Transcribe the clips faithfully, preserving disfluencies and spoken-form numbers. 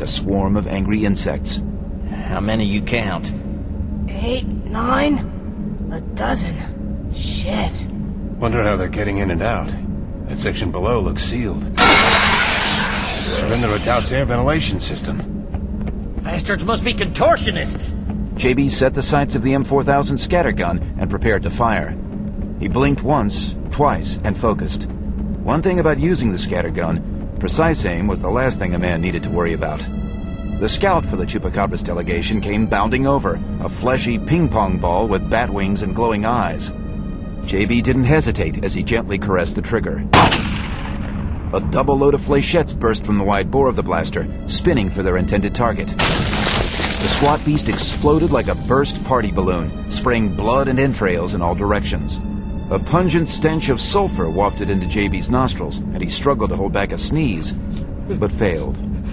swarm of angry insects. How many you count? Eight, nine, a dozen. Shit. Wonder how they're getting in and out. That section below looks sealed. They're in the redoubt's air ventilation system. Bastards must be contortionists! J B set the sights of the M four thousand scattergun and prepared to fire. He blinked once, twice, and focused. One thing about using the scattergun, precise aim was the last thing a man needed to worry about. The scout for the Chupacabras delegation came bounding over, a fleshy ping-pong ball with bat wings and glowing eyes. J B didn't hesitate as he gently caressed the trigger. A double load of flechettes burst from the wide bore of the blaster, spinning for their intended target. The squat beast exploded like a burst party balloon, spraying blood and entrails in all directions. A pungent stench of sulfur wafted into J B's nostrils, and he struggled to hold back a sneeze, but failed.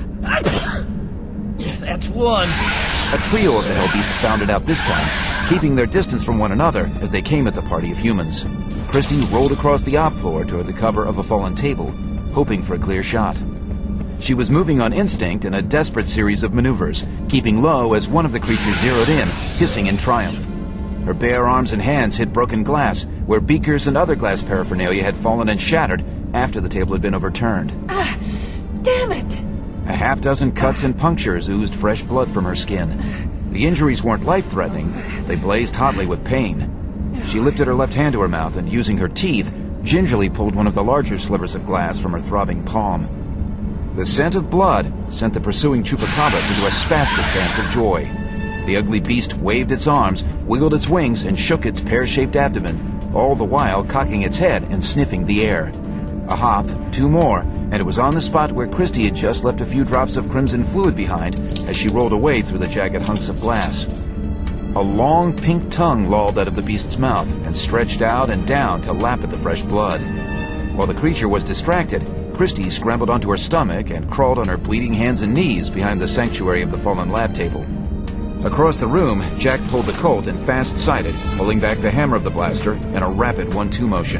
That's one. A trio of the hell beasts bounded out this time, keeping their distance from one another as they came at the party of humans. Christie rolled across the op floor toward the cover of a fallen table, hoping for a clear shot. She was moving on instinct in a desperate series of maneuvers, keeping low as one of the creatures zeroed in, hissing in triumph. Her bare arms and hands hit broken glass, where beakers and other glass paraphernalia had fallen and shattered after the table had been overturned. Ah, damn it! A half dozen cuts and punctures oozed fresh blood from her skin. The injuries weren't life-threatening. They blazed hotly with pain. She lifted her left hand to her mouth and, using her teeth, gingerly pulled one of the larger slivers of glass from her throbbing palm. The scent of blood sent the pursuing Chupacabras into a spastic dance of joy. The ugly beast waved its arms, wiggled its wings, and shook its pear-shaped abdomen, all the while cocking its head and sniffing the air. A hop, two more, and it was on the spot where Christie had just left a few drops of crimson fluid behind as she rolled away through the jagged hunks of glass. A long pink tongue lolled out of the beast's mouth and stretched out and down to lap at the fresh blood. While the creature was distracted, Christie scrambled onto her stomach and crawled on her bleeding hands and knees behind the sanctuary of the fallen lab table. Across the room, Jack pulled the Colt and fast-sighted, pulling back the hammer of the blaster in a rapid one two motion.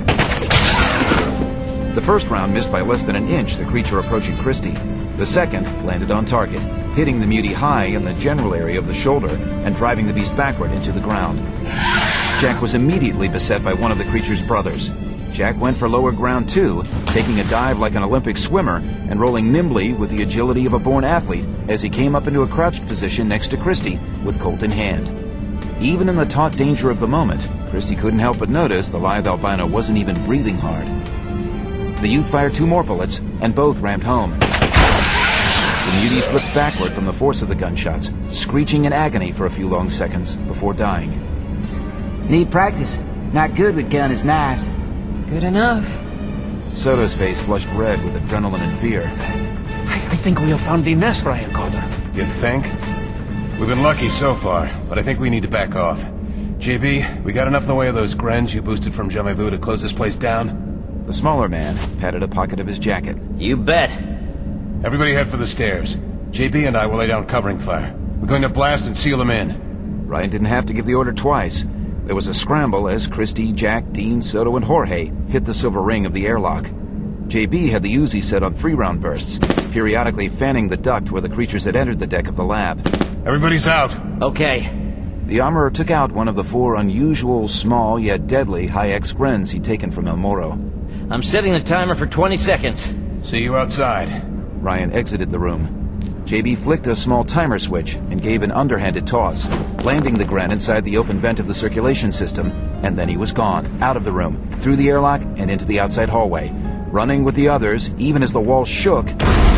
The first round missed by less than an inch the creature approaching Christie. The second landed on target, hitting the mutie high in the general area of the shoulder and driving the beast backward into the ground. Jack was immediately beset by one of the creature's brothers. Jack went for lower ground too, taking a dive like an Olympic swimmer and rolling nimbly with the agility of a born athlete as he came up into a crouched position next to Christie with Colt in hand. Even in the taut danger of the moment, Christie couldn't help but notice the lithe albino wasn't even breathing hard. The youth fired two more bullets, and both rammed home. The mutie flipped backward from the force of the gunshots, screeching in agony for a few long seconds before dying. Need practice. Not good with gun as knives. Good enough. Soto's face flushed red with adrenaline and fear. I, I think we have found the nest, Ryan Carter. You think? We've been lucky so far, but I think we need to back off. J B, we got enough in the way of those Grens you boosted from Jamais Vu to close this place down? The smaller man patted a pocket of his jacket. You bet. Everybody head for the stairs. J B and I will lay down covering fire. We're going to blast and seal them in. Ryan didn't have to give the order twice. There was a scramble as Christie, Jack, Dean, Soto, and Jorge hit the silver ring of the airlock. J B had the Uzi set on three-round bursts, periodically fanning the duct where the creatures had entered the deck of the lab. Everybody's out. Okay. The armorer took out one of the four unusual, small, yet deadly high-X Grens he'd taken from El Moro. I'm setting the timer for twenty seconds. See you outside. Ryan exited the room. J B flicked a small timer switch and gave an underhanded toss, landing the Gren inside the open vent of the circulation system, and then he was gone, out of the room, through the airlock and into the outside hallway, running with the others even as the wall shook,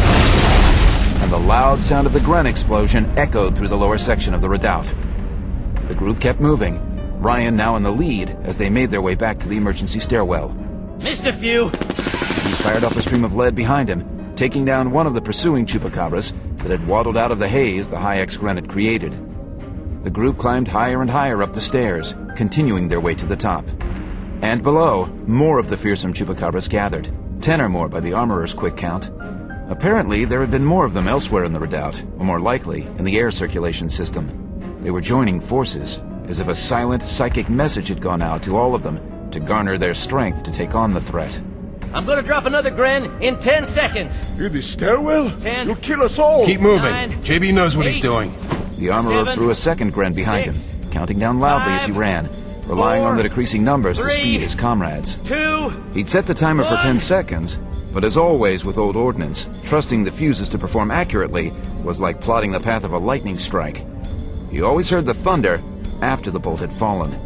and the loud sound of the Gren explosion echoed through the lower section of the redoubt. The group kept moving, Ryan now in the lead as they made their way back to the emergency stairwell. Missed a few. He fired off a stream of lead behind him, taking down one of the pursuing Chupacabras that had waddled out of the haze the high-X Gren had created. The group climbed higher and higher up the stairs, continuing their way to the top. And below, more of the fearsome Chupacabras gathered, ten or more by the armorer's quick count. Apparently, there had been more of them elsewhere in the redoubt, or more likely, in the air circulation system. They were joining forces, as if a silent, psychic message had gone out to all of them to garner their strength to take on the threat. I'm gonna drop another Gren in ten seconds. In the stairwell? Ten. You'll kill us all! Keep moving. Nine, J B knows what he's eight, doing. The armorer Seven, threw a second Gren behind six, him, counting down loudly as he five, ran, relying four, on the decreasing numbers to three, speed his comrades. Two. He'd set the timer for one. ten seconds, but as always with old ordnance, trusting the fuses to perform accurately was like plotting the path of a lightning strike. He always heard the thunder after the bolt had fallen.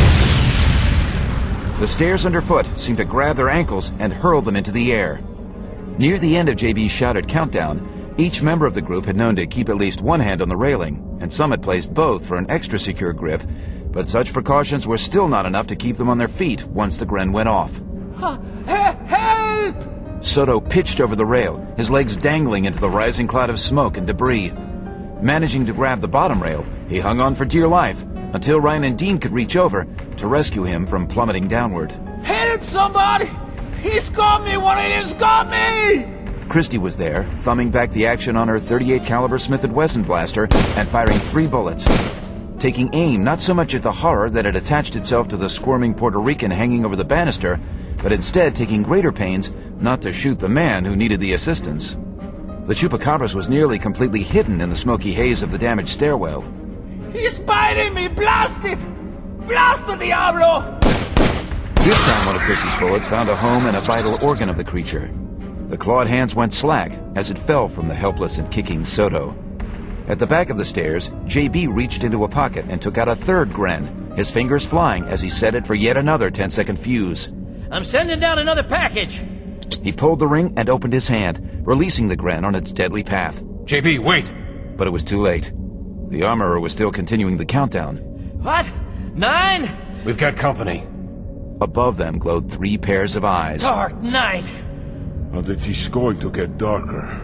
The stairs underfoot seemed to grab their ankles and hurl them into the air. Near the end of J B's shouted countdown, each member of the group had known to keep at least one hand on the railing, and some had placed both for an extra secure grip, but such precautions were still not enough to keep them on their feet once the Gren went off. Help! Soto pitched over the rail, his legs dangling into the rising cloud of smoke and debris. Managing to grab the bottom rail, he hung on for dear life, until Ryan and Dean could reach over to rescue him from plummeting downward. Help somebody! He's got me! One of them's got me! Christy was there, thumbing back the action on her thirty-eight caliber Smith and Wesson blaster and firing three bullets. Taking aim not so much at the horror that had attached itself to the squirming Puerto Rican hanging over the banister, but instead taking greater pains not to shoot the man who needed the assistance. The Chupacabras was nearly completely hidden in the smoky haze of the damaged stairwell. He's biting me! Blast it! Blast it, Diablo! This time one of Christy's bullets found a home in a vital organ of the creature. The clawed hands went slack as it fell from the helpless and kicking Soto. At the back of the stairs, J B reached into a pocket and took out a third Gren, his fingers flying as he set it for yet another ten-second fuse. I'm sending down another package. He pulled the ring and opened his hand, releasing the Gren on its deadly path. J B, wait! But it was too late. The armorer was still continuing the countdown. What? Nine? We've got company. Above them glowed three pairs of eyes. Dark night. And it is going to get darker.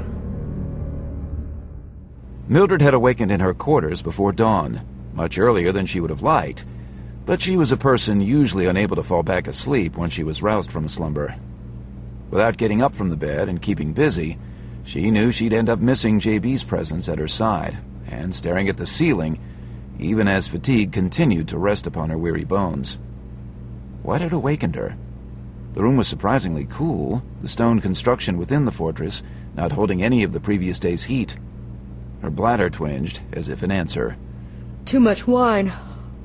Mildred had awakened in her quarters before dawn, much earlier than she would have liked, but she was a person usually unable to fall back asleep when she was roused from slumber. Without getting up from the bed and keeping busy, she knew she'd end up missing J B's presence at her side, and staring at the ceiling, even as fatigue continued to rest upon her weary bones. What had awakened her? The room was surprisingly cool, the stone construction within the fortress not holding any of the previous day's heat. Her bladder twinged, as if in answer. Too much wine.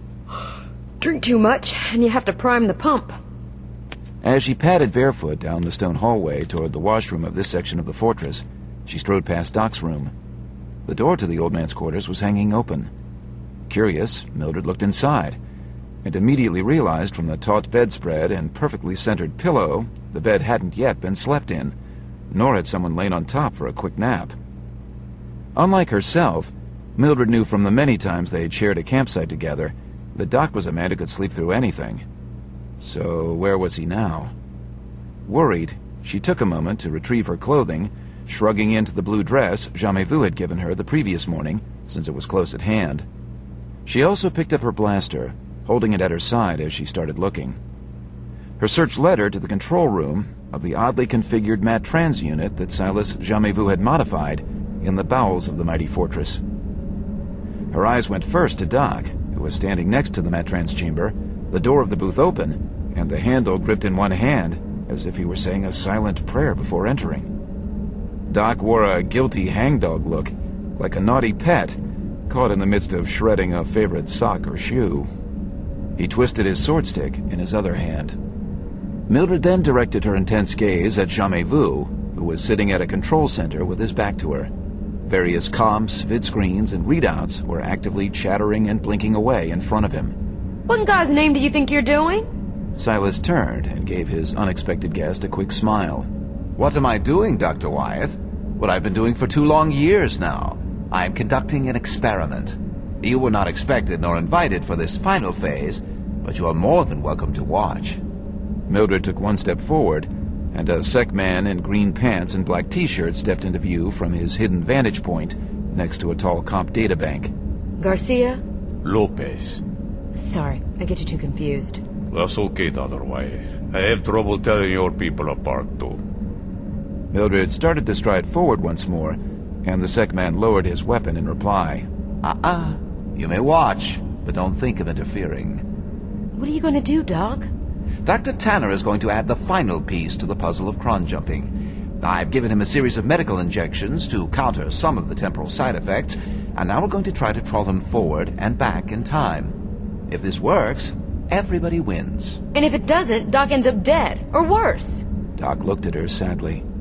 Drink too much, and you have to prime the pump. As she padded barefoot down the stone hallway toward the washroom of this section of the fortress, she strode past Doc's room. The door to the old man's quarters was hanging open. Curious, Mildred looked inside, and immediately realized from the taut bedspread and perfectly centered pillow the bed hadn't yet been slept in, nor had someone lain on top for a quick nap. Unlike herself, Mildred knew from the many times they had shared a campsite together that Doc was a man who could sleep through anything. So where was he now? Worried, she took a moment to retrieve her clothing, shrugging into the blue dress Jamais-Vu had given her the previous morning, since it was close at hand. She also picked up her blaster, holding it at her side as she started looking. Her search led her to the control room of the oddly configured Mat-Trans unit that Silas Jamais-Vu had modified in the bowels of the mighty fortress. Her eyes went first to Doc, who was standing next to the Mat-Trans chamber, the door of the booth open, and the handle gripped in one hand, as if he were saying a silent prayer before entering. Doc wore a guilty hangdog look, like a naughty pet, caught in the midst of shredding a favorite sock or shoe. He twisted his sword stick in his other hand. Mildred then directed her intense gaze at Jamais-Vu, who was sitting at a control center with his back to her. Various comps, vid screens, and readouts were actively chattering and blinking away in front of him. What in God's name do you think you're doing? Silas turned and gave his unexpected guest a quick smile. What am I doing, Doctor Wyeth? What I've been doing for two long years now. I am conducting an experiment. You were not expected nor invited for this final phase, but you are more than welcome to watch. Mildred took one step forward, and a sec man in green pants and black t-shirt stepped into view from his hidden vantage point next to a tall comp databank. Garcia? Lopez. Sorry, I get you too confused. That's okay, Doctor Wyeth. I have trouble telling your people apart, too. Mildred started to stride forward once more, and the sec man lowered his weapon in reply. Uh-uh. You may watch, but don't think of interfering. What are you going to do, Doc? Doctor Tanner is going to add the final piece to the puzzle of cron jumping. I've given him a series of medical injections to counter some of the temporal side effects, and now we're going to try to troll him forward and back in time. If this works, everybody wins. And if it doesn't, Doc ends up dead, or worse. Doc looked at her sadly.